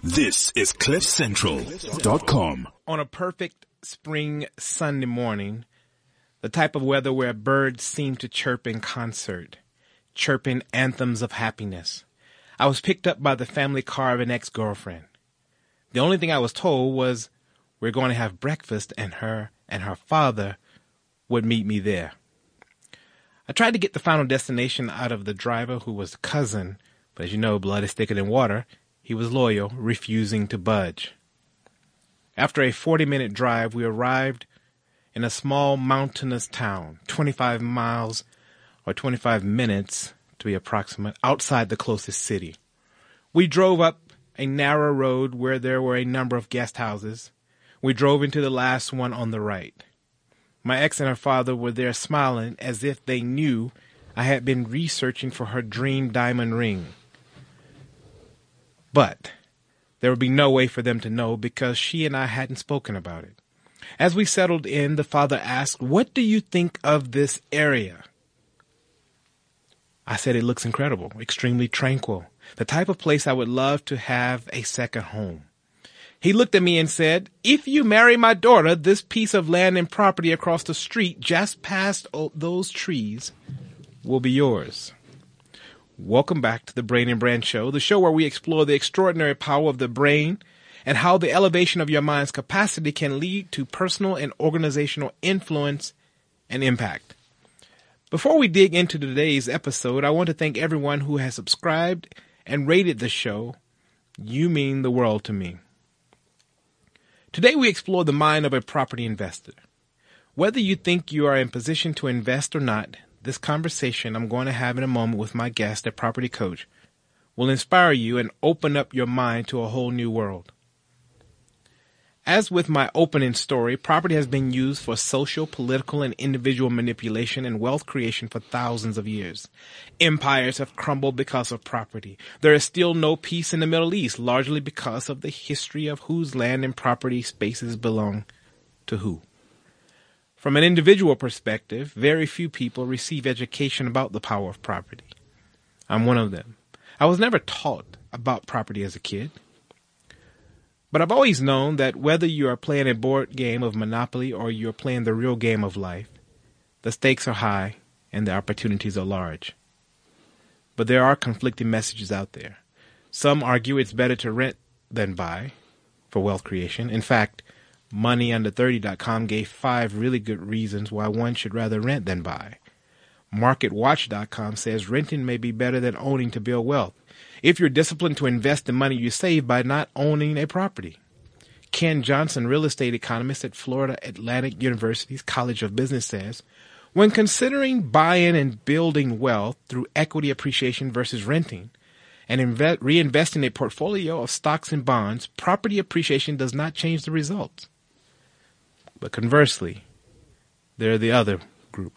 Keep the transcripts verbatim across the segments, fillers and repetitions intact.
This is cliff central dot com. On a perfect spring Sunday morning, the type of weather where birds seem to chirp in concert, chirping anthems of happiness, I was picked up by the family car of an ex-girlfriend. The only thing I was told was we're going to have breakfast and her and her father would meet me there. I tried to get the final destination out of the driver, who was a cousin, but as you know, blood is thicker than water. He was loyal, refusing to budge. After a forty-minute drive, we arrived in a small mountainous town, twenty-five miles or twenty-five minutes to be approximate, outside the closest city. We drove up a narrow road where there were a number of guest houses. We drove into the last one on the right. My ex and her father were there smiling as if they knew I had been researching for her dream diamond ring. But there would be no way for them to know because she and I hadn't spoken about it. As we settled in, the father asked, "What do you think of this area?" I said, "It looks incredible, extremely tranquil, the type of place I would love to have a second home." He looked at me and said, "If you marry my daughter, this piece of land and property across the street just past those trees will be yours." Welcome back to the Brain and Brand Show, the show where we explore the extraordinary power of the brain and how the elevation of your mind's capacity can lead to personal and organizational influence and impact. Before we dig into today's episode, I want to thank everyone who has subscribed and rated the show. You mean the world to me. Today we explore the mind of a property investor. Whether you think you are in position to invest or not, this conversation I'm going to have in a moment with my guest, a property coach, will inspire you and open up your mind to a whole new world. As with my opening story, property has been used for social, political, and individual manipulation and wealth creation for thousands of years. Empires have crumbled because of property. There is still no peace in the Middle East, largely because of the history of whose land and property spaces belong to who. From an individual perspective, very few people receive education about the power of property. I'm one of them. I was never taught about property as a kid. But I've always known that whether you are playing a board game of Monopoly or you're playing the real game of life, the stakes are high and the opportunities are large. But there are conflicting messages out there. Some argue it's better to rent than buy for wealth creation. In fact, money under thirty dot com gave five really good reasons why one should rather rent than buy. market watch dot com says renting may be better than owning to build wealth if you're disciplined to invest the money you save by not owning a property. Ken Johnson, real estate economist at Florida Atlantic University's College of Business, says, when considering buying and building wealth through equity appreciation versus renting and inve- reinvesting a portfolio of stocks and bonds, property appreciation does not change the results. But conversely, they're the other group.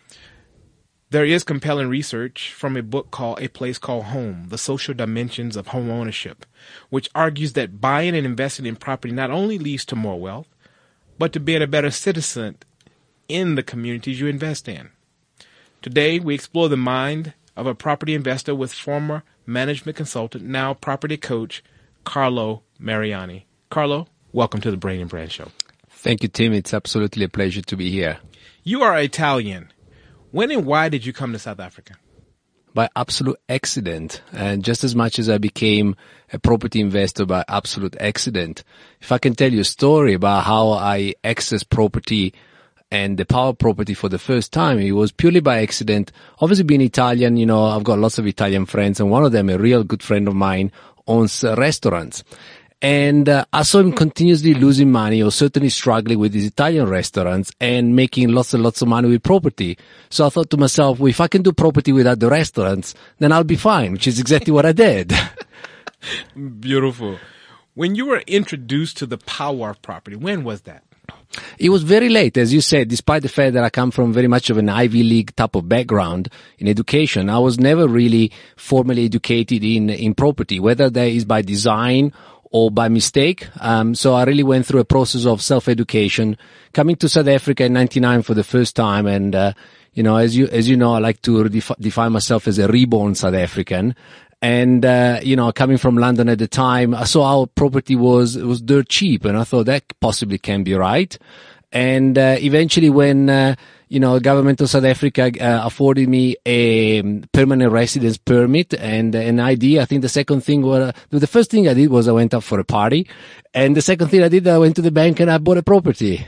There is compelling research from a book called A Place Called Home, The Social Dimensions of Home Ownership, which argues that buying and investing in property not only leads to more wealth, but to being a better citizen in the communities you invest in. Today, we explore the mind of a property investor with former management consultant, now property coach, Carlo Mariani. Carlo, welcome to the Brain and Brand Show. Thank you, Tim. It's absolutely a pleasure to be here. You are Italian. When and why did you come to South Africa? By absolute accident. And just as much as I became a property investor by absolute accident, if I can tell you a story about how I accessed property and the power of property for the first time, it was purely by accident. Obviously, being Italian, you know, I've got lots of Italian friends, and one of them, a real good friend of mine, owns uh, restaurants. And uh, I saw him continuously losing money, or certainly struggling with his Italian restaurants and making lots and lots of money with property. So I thought to myself, well, if I can do property without the restaurants, then I'll be fine, which is exactly what I did. Beautiful. When you were introduced to the power of property, when was that? It was very late, as you said, despite the fact that I come from very much of an Ivy League type of background in education. I was never really formally educated in, in property, whether that is by design or by mistake. Um, so I really went through a process of self-education, coming to South Africa in ninety-nine for the first time. And, uh, you know, as you, as you know, I like to redef- define myself as a reborn South African. And, uh, you know, coming from London at the time, I saw our property was, was dirt cheap, and I thought that possibly can be right. And, uh, eventually when, uh, you know, government of South Africa, uh, afforded me a permanent residence permit and an I D. I think the second thing was, the first thing I did was I went up for a party. And the second thing I did, I went to the bank and I bought a property.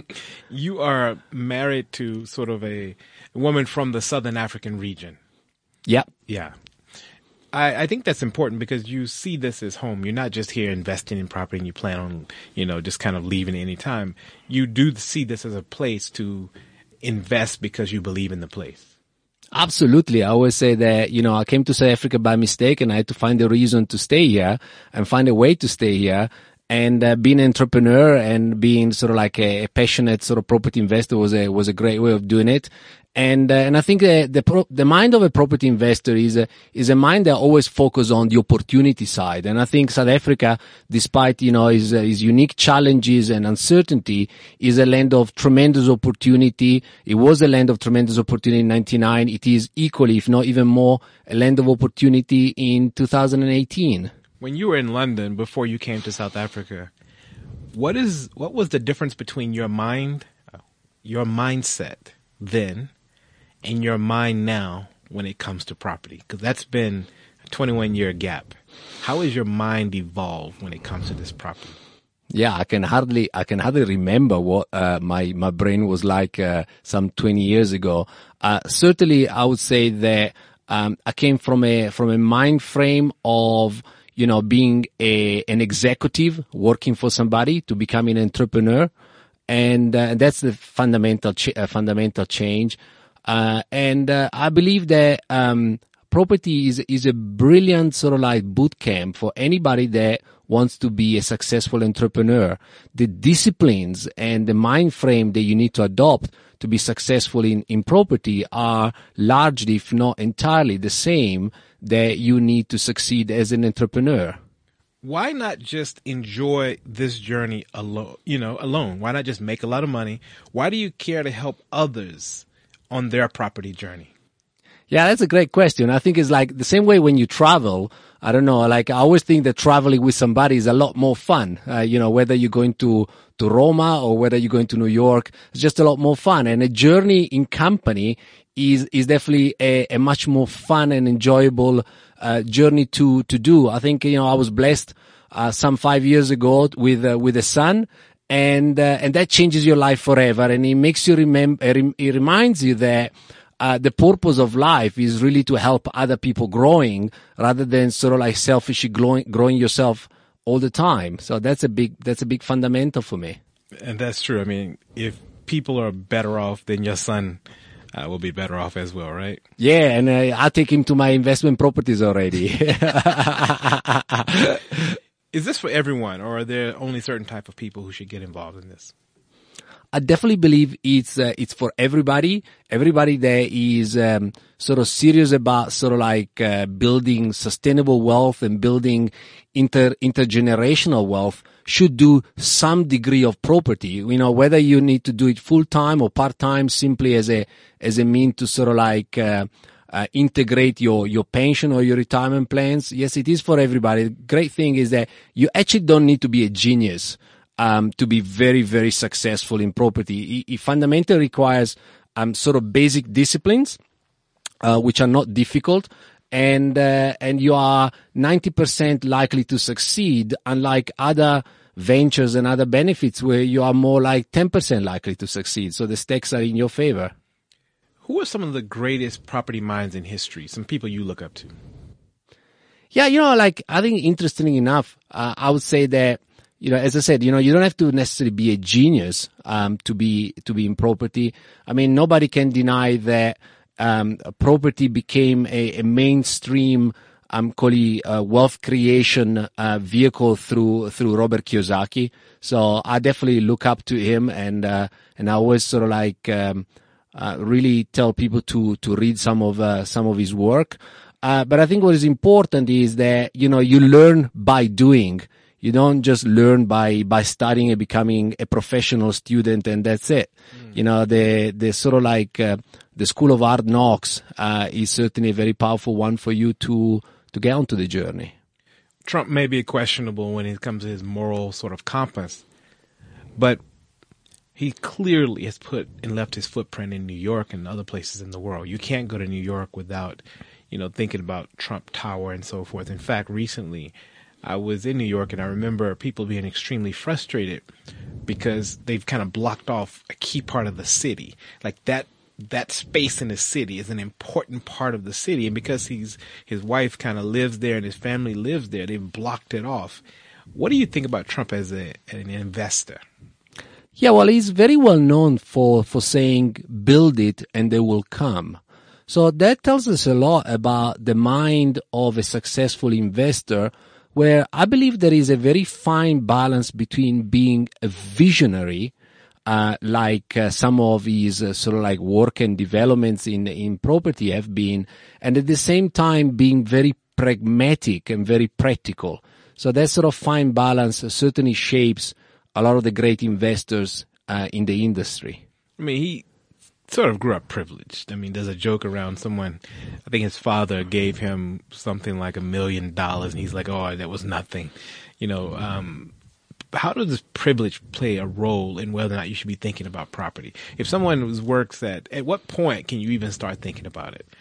You are married to sort of a woman from the Southern African region. Yeah. Yeah. I, I think that's important because you see this as home. You're not just here investing in property and you plan on, you know, just kind of leaving any time. You do see this as a place to invest because you believe in the place. Absolutely. I always say that, you know, I came to South Africa by mistake and I had to find a reason to stay here and find a way to stay here. And uh, being an entrepreneur and being sort of like a, a passionate sort of property investor was a was a great way of doing it. And uh, and I think uh, the pro- the mind of a property investor is a is a mind that always focuses on the opportunity side. And I think South Africa, despite you know its, uh, its unique challenges and uncertainty, is a land of tremendous opportunity. It was a land of tremendous opportunity in ninety-nine. It is equally, if not even more, a land of opportunity in two thousand eighteen. When you were in London before you came to South Africa, what is what was the difference between your mind, your mindset then, and your mind now when it comes to property? Because that's been a twenty-one year gap. How has your mind evolved when it comes to this property? Yeah, I can hardly I can hardly remember what uh, my my brain was like uh, some twenty years ago. Uh, certainly, I would say that um, I came from a from a mind frame of you know, being a, an executive working for somebody to becoming an entrepreneur. And, uh, that's the fundamental, ch- uh, fundamental change. Uh, and, uh, I believe that, um, property is, is a brilliant sort of like boot camp for anybody that wants to be a successful entrepreneur. The disciplines and the mind frame that you need to adopt to be successful in, in property are largely, if not entirely, the same that you need to succeed as an entrepreneur. Why not just enjoy this journey alone, you know, alone? Why not just make a lot of money? Why do you care to help others on their property journey? Yeah, that's a great question. I think it's like the same way when you travel. I don't know, like I always think that traveling with somebody is a lot more fun. Uh, you know, whether you're going to, to Roma or whether you're going to New York, it's just a lot more fun. And a journey in company is, is definitely a, a much more fun and enjoyable, uh, journey to, to do. I think, you know, I was blessed, uh, some five years ago with, uh, with a son. And, uh, and that changes your life forever. And it makes you remember, it reminds you that, Uh, the purpose of life is really to help other people growing rather than sort of like selfishly growing, growing yourself all the time. So that's a big, that's a big fundamental for me. And that's true. I mean, if people are better off, then your son uh, will be better off as well, right? Yeah. And uh, I take him to my investment properties already. Is this for everyone, or are there only certain type of people who should get involved in this? I definitely believe it's uh, it's for everybody. Everybody that is um, sort of serious about sort of like uh, building sustainable wealth and building inter intergenerational wealth should do some degree of property. You know, whether you need to do it full time or part time, simply as a as a mean to sort of like uh, uh, integrate your your pension or your retirement plans. Yes, it is for everybody. The great thing is that you actually don't need to be a genius Um, to be very, very successful in property. It, it fundamentally requires um, sort of basic disciplines, uh, which are not difficult, and uh, and you are ninety percent likely to succeed, unlike other ventures and other benefits where you are more like ten percent likely to succeed. So the stakes are in your favor. Who are some of the greatest property minds in history? Some people you look up to? Yeah, you know, like I think interestingly enough, uh, I would say that, you know, as I said, you know, you don't have to necessarily be a genius, um, to be, to be in property. I mean, nobody can deny that, um, property became a, a mainstream, um, call it, uh, wealth creation, uh, vehicle through, through Robert Kiyosaki. So I definitely look up to him, and, uh, and I always sort of like, um, uh, really tell people to, to read some of, uh, some of his work. Uh, but I think what is important is that, you know, you learn by doing. You don't just learn by, by studying and becoming a professional student and that's it. Mm. You know, the, the sort of like, uh, the school of hard knocks, uh, is certainly a very powerful one for you to, to get onto the journey. Trump may be questionable when it comes to his moral sort of compass, but he clearly has put and left his footprint in New York and other places in the world. You can't go to New York without, you know, thinking about Trump Tower and so forth. In fact, recently I was in New York and I remember people being extremely frustrated because they've kind of blocked off a key part of the city. Like that that space in the city is an important part of the city. And because he's his wife kind of lives there and his family lives there, they've blocked it off. What do you think about Trump as a, an investor? Yeah, well, he's very well known for, for saying, build it and they will come. So that tells us a lot about the mind of a successful investor, where I believe there is a very fine balance between being a visionary, uh, like uh, some of his uh, sort of like work and developments in, in property have been, and at the same time being very pragmatic and very practical. So that sort of fine balance certainly shapes a lot of the great investors uh, in the industry. I mean, he sort of grew up privileged. I mean, there's a joke around someone, I think his father gave him something like a million dollars, and he's like, oh, that was nothing. You know, um, how does this privilege play a role in whether or not you should be thinking about property? If someone works at, at what point can you even start thinking about it?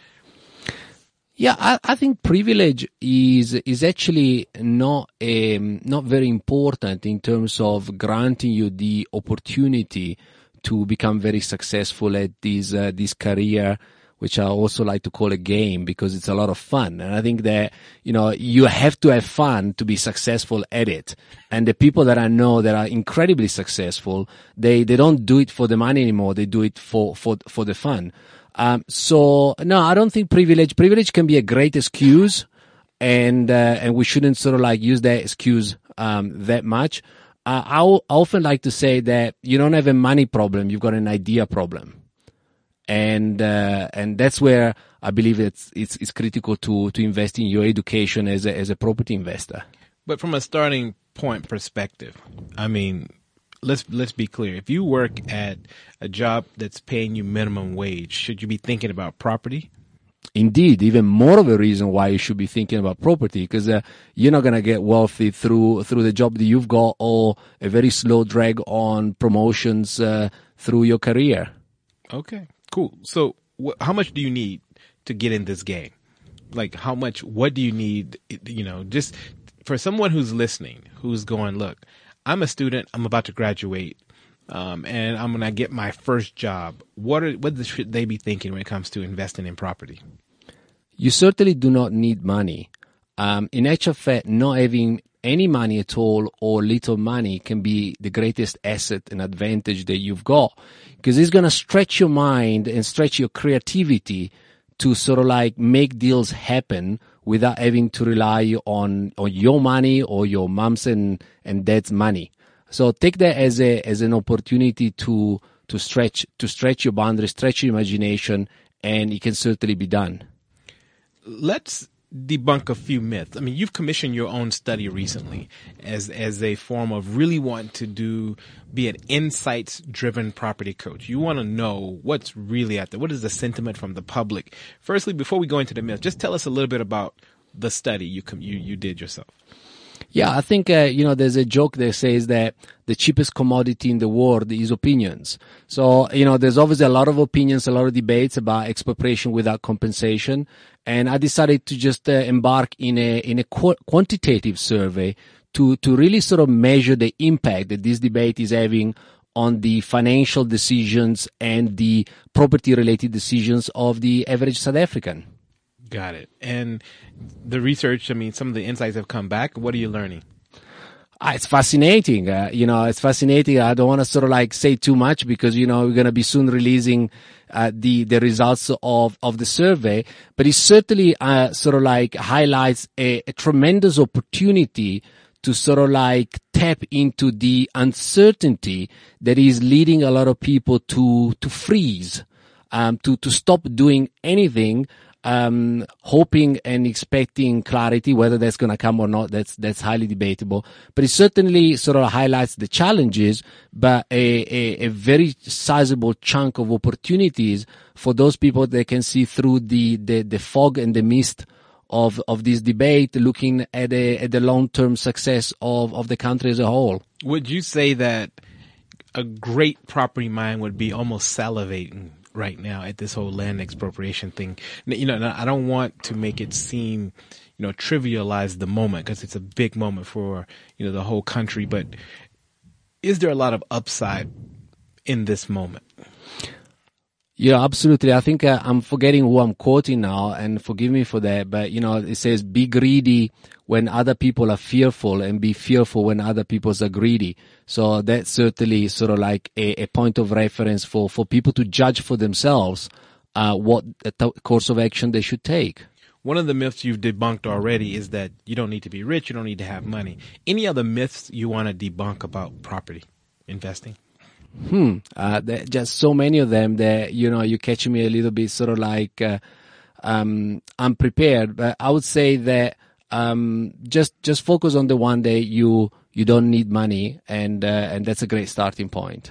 Yeah, I, I think privilege is is actually not um, not very important in terms of granting you the opportunity to become very successful at this uh, this career, which I also like to call a game because it's a lot of fun. And I think that, you know, you have to have fun to be successful at it. And the people that I know that are incredibly successful, they they don't do it for the money anymore. They do it for for for the fun. Um, so no, I don't think privilege, privilege can be a great excuse, and, uh, and we shouldn't sort of like use that excuse, um, that much. Uh, I, I often like to say that you don't have a money problem, you've got an idea problem. And, uh, and that's where I believe it's, it's, it's critical to, to invest in your education as a, as a property investor. But from a starting point perspective, I mean, Let's let's be clear. If you work at a job that's paying you minimum wage, should you be thinking about property? Indeed, even more of a reason why you should be thinking about property, because uh, you're not going to get wealthy through through the job that you've got, or a very slow drag on promotions uh, through your career. Okay, cool. So wh- how much do you need to get in this game? Like how much, what do you need, you know, just for someone who's listening, who's going, look, I'm a student. I'm about to graduate, um, and I'm gonna get my first job. What are what should they be thinking when it comes to investing in property? You certainly do not need money. Um, in actual fact, not having any money at all or little money can be the greatest asset and advantage that you've got, because it's gonna stretch your mind and stretch your creativity to sort of like make deals happen without having to rely on, on your money or your mom's and, and dad's money. So take that as a, as an opportunity to, to stretch, to stretch your boundaries, stretch your imagination, and it can certainly be done. Let's debunk a few myths. I mean, you've commissioned your own study recently as, as a form of really wanting to do, be an insights driven property coach. You want to know what's really out there. What is the sentiment from the public? Firstly, before we go into the myth, just tell us a little bit about the study you, com- you, you did yourself. Yeah, I think, uh, you know, there's a joke that says that the cheapest commodity in the world is opinions. So, you know, there's obviously a lot of opinions, a lot of debates about expropriation without compensation. And I decided to just uh, embark in a, in a qu- quantitative survey to, to really sort of measure the impact that this debate is having on the financial decisions and the property related decisions of the average South African. Got it. And the research, I mean, some of the insights have come back. What are you learning? Ah, it's fascinating. Uh, you know, it's fascinating. I don't want to sort of like say too much because, you know, we're going to be soon releasing uh, the, the results of, of the survey, but it certainly uh, sort of like highlights a, a tremendous opportunity to sort of like tap into the uncertainty that is leading a lot of people to, to freeze, um, to, to stop doing anything. Um, hoping and expecting clarity, whether that's going to come or not, that's, that's highly debatable. But it certainly sort of highlights the challenges, but a, a, a very sizable chunk of opportunities for those people that can see through the, the, the fog and the mist of, of this debate, looking at the, at the long-term success of, of the country as a whole. Would you say that a great property mind would be almost salivating right now at this whole land expropriation thing? You know, I don't want to make it seem, you know, trivialize the moment, because it's a big moment for, you know, the whole country. But is there a lot of upside in this moment? Yeah, absolutely. I think uh, I'm forgetting who I'm quoting now, and forgive me for that. But, you know, it says, be greedy when other people are fearful, and be fearful when other people are greedy. So that's certainly sort of like a, a point of reference for, for people to judge for themselves uh, what t- course of action they should take. One of the myths you've debunked already is that you don't need to be rich, you don't need to have money. Any other myths you want to debunk about property investing? Hmm. Uh, there just so many of them that, you know, you catch me a little bit sort of like, uh, um, unprepared. But I would say that, um, just, just focus on the one that you, you don't need money. And, uh, and that's a great starting point.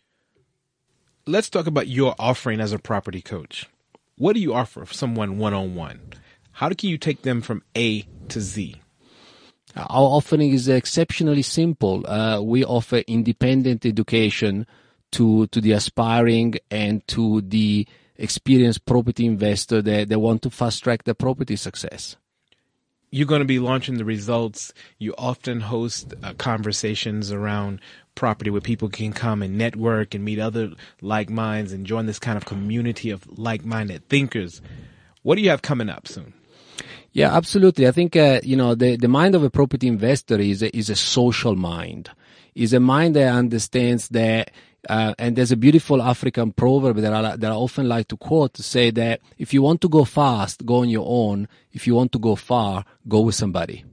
Let's talk about your offering as a property coach. What do you offer someone one-on-one? How can you take them from A to Z? Our offering is exceptionally simple. Uh, we offer independent education to to the aspiring and to the experienced property investor that, that want to fast track their property success. You're going to be launching the results. You often host uh, conversations around property where people can come and network and meet other like minds and join this kind of community of like-minded thinkers. What do you have coming up soon? Yeah, absolutely. I think, uh, you know, the, the mind of a property investor is a, is a social mind, is a mind that understands that, uh, and there's a beautiful African proverb that I, that I often like to quote to say that if you want to go fast, go on your own. If you want to go far, go with somebody.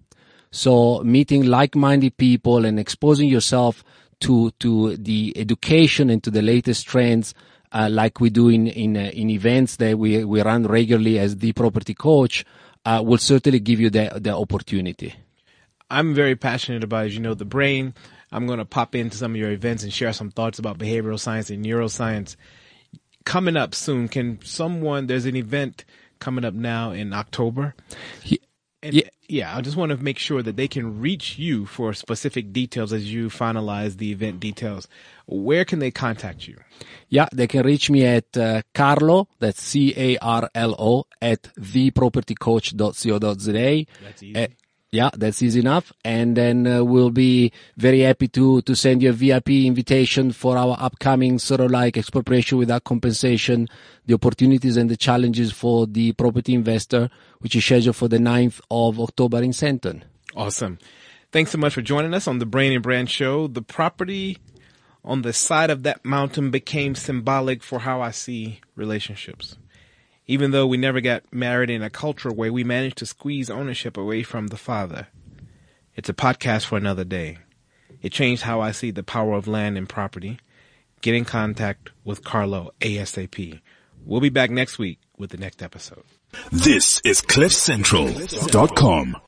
So meeting like-minded people and exposing yourself to, to the education and to the latest trends, uh, like we do in, in, uh, in events that we, we run regularly as the property coach, Uh, will certainly give you the, the opportunity. I'm very passionate about, as you know, the brain. I'm going to pop into some of your events and share some thoughts about behavioral science and neuroscience. Coming up soon, can someone, there's an event coming up now in October. He, and, yeah. yeah, I just want to make sure that they can reach you for specific details as you finalize the event details. Where can they contact you? Yeah, they can reach me at uh, Carlo, that's C A R L O, at the property coach dot co dot z a. That's easy. Uh, yeah, that's easy enough. And then uh, we'll be very happy to, to send you a V I P invitation for our upcoming sort of like expropriation without compensation, the opportunities and the challenges for the property investor, which is scheduled for the ninth of October in Senton. Awesome. Thanks so much for joining us on the Brain and Brand Show. The property on the side of that mountain became symbolic for how I see relationships. Even though we never got married in a cultural way, we managed to squeeze ownership away from the father. It's a podcast for another day. It changed how I see the power of land and property. Get in contact with Carlo ASAP. We'll be back next week with the next episode. This is cliff central dot com.